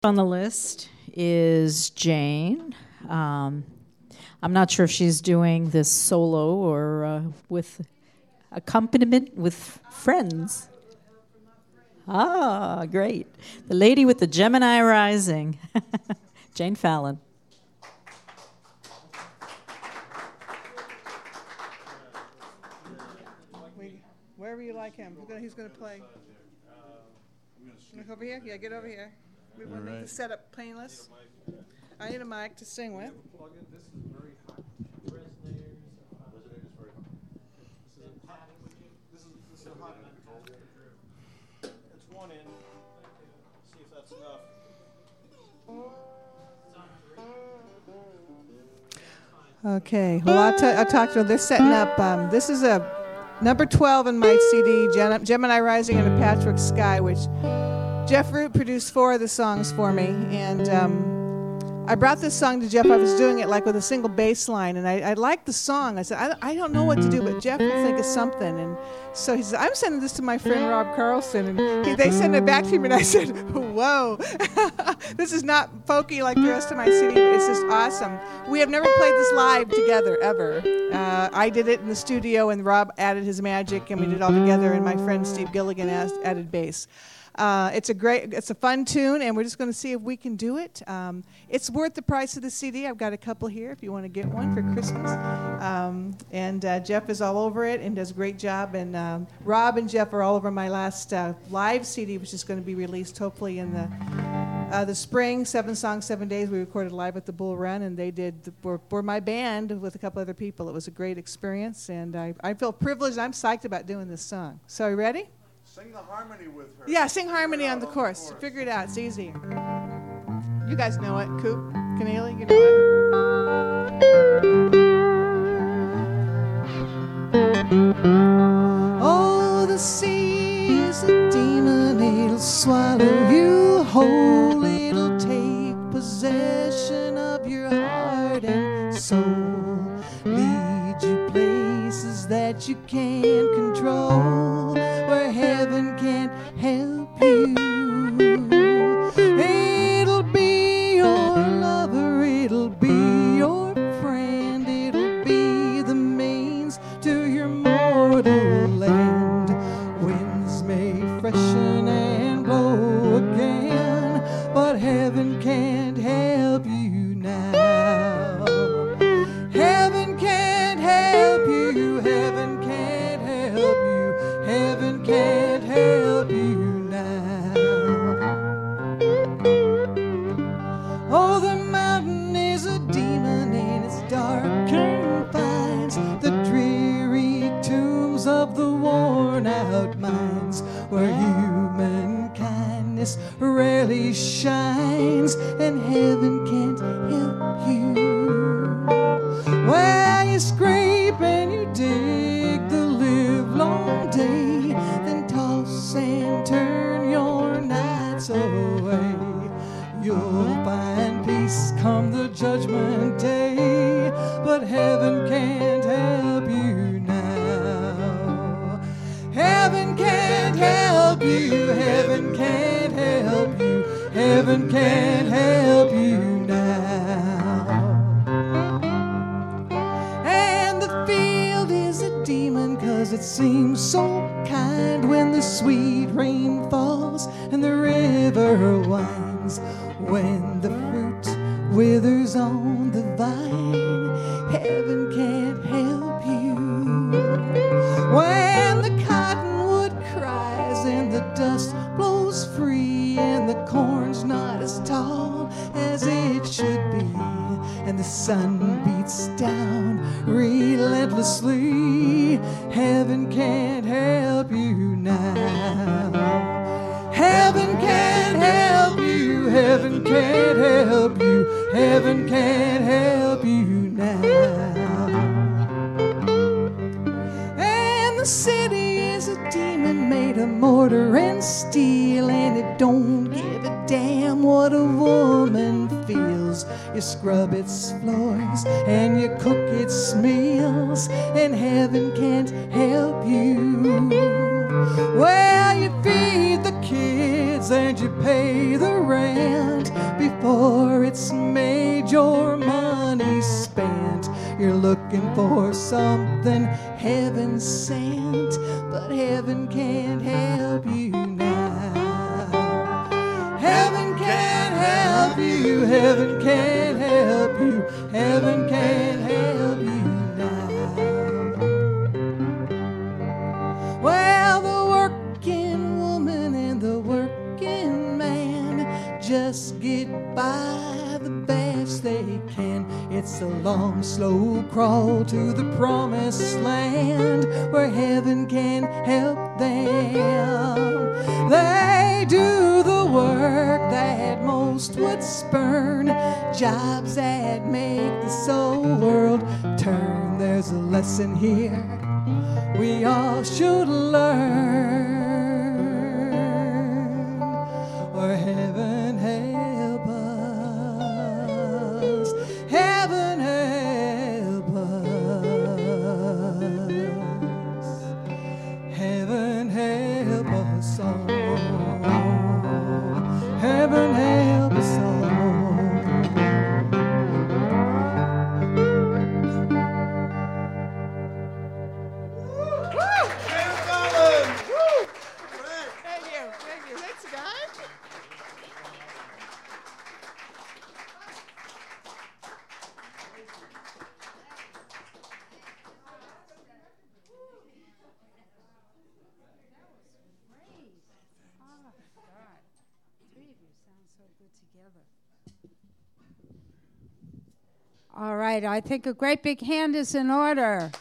On the list is Jane. I'm not sure if she's doing this solo or with accompaniment with friends. Ah, great. The lady with the Gemini rising, Jane Fallon. Wherever you like him. He's going to play. Look over here? Yeah, get over here. We want to make the setup painless. I need a mic to sing with. This is very hot. Resonators. Resonators very hot. This is a hot end. It's one end. See if that's enough. Okay. Well, I'll talk to you. They're setting up. This is a number 12 in my CD, Gemini Rising in a Patchwork Sky, which Jeff Root produced 4 of the songs for me, and I brought this song to Jeff. I was doing it like with a single bass line, and I liked the song. I said, I don't know what to do, but Jeff will think of something. And so he said, I'm sending this to my friend Rob Carlson, and they sent it back to me, and I said, whoa, this is not folky like the rest of my CD, but it's just awesome. We have never played this live together, ever. I did it in the studio, and Rob added his magic, and we did it all together, and my friend Steve Gilligan added bass. It's a fun tune, and we're just going to see if we can do it. It's worth the price of the CD. I've got a couple here if you want to get one for Christmas. And Jeff is all over it and does a great job. And Rob and Jeff are all over my last live CD, which is going to be released hopefully in the spring. 7 songs, 7 days. We recorded live at the Bull Run, and they were my band with a couple other people. It was a great experience, and I feel privileged. I'm psyched about doing this song. So, are you ready? Sing the harmony with her. Yeah, sing harmony on the chorus. Figure it out. It's easy. You guys know it. Coop, Keneally, you know it. Oh, the sea is a demon. It'll swallow you whole. It'll take possession of your heart and soul. Lead you places that you can't control, where heaven can't help you. It'll be your lover, it'll be your friend, it'll be the means to your mortal land. Winds may freshen and blow again, but heaven can't help you now. Heaven can't help you, heaven can't help you, heaven can't help you now. Oh, the mountain is a demon and its dark confines, the dreary tombs of the worn out minds, where human kindness rarely shines, and heaven can't help you. Where you scrape and you dig the livelong day, then toss and turn your nights away. You'll find peace come the judgment day, but heaven can't help you now. Heaven can't help you, heaven can't help you, heaven can't help you now. And the field is a demon, 'cause it seems so kind when the sweet rain falls and the river winds, when the fruit withers on the vine. Heaven can't help you. When the cottonwood cries and the dust blows free, and the corn's not as tall as it should be, and the sun beats down relentlessly, heaven can't help you now. Heaven can't help you, heaven can't help you, heaven can't help you now. And the city is a demon made of mortar and steel, and it don't give a damn what a woman feels. You scrub its floors and you cook its meals, and heaven can't help you. Well, you feed the kids and you pay the rent before it's made your money spent. You're looking for something heaven sent, but heaven can't help you now. Heaven can't help you, heaven can't help you, heaven can't help you now. Well, the working woman and the working man just get by the best they can. It's a long, slow crawl to the promised land where heaven can help them. They do the work that most would spurn, jobs that make this old world turn. There's a lesson here we all should learn, or heaven help us, heaven help us, heaven help us all, heaven help us all. All right, I think a great big hand is in order.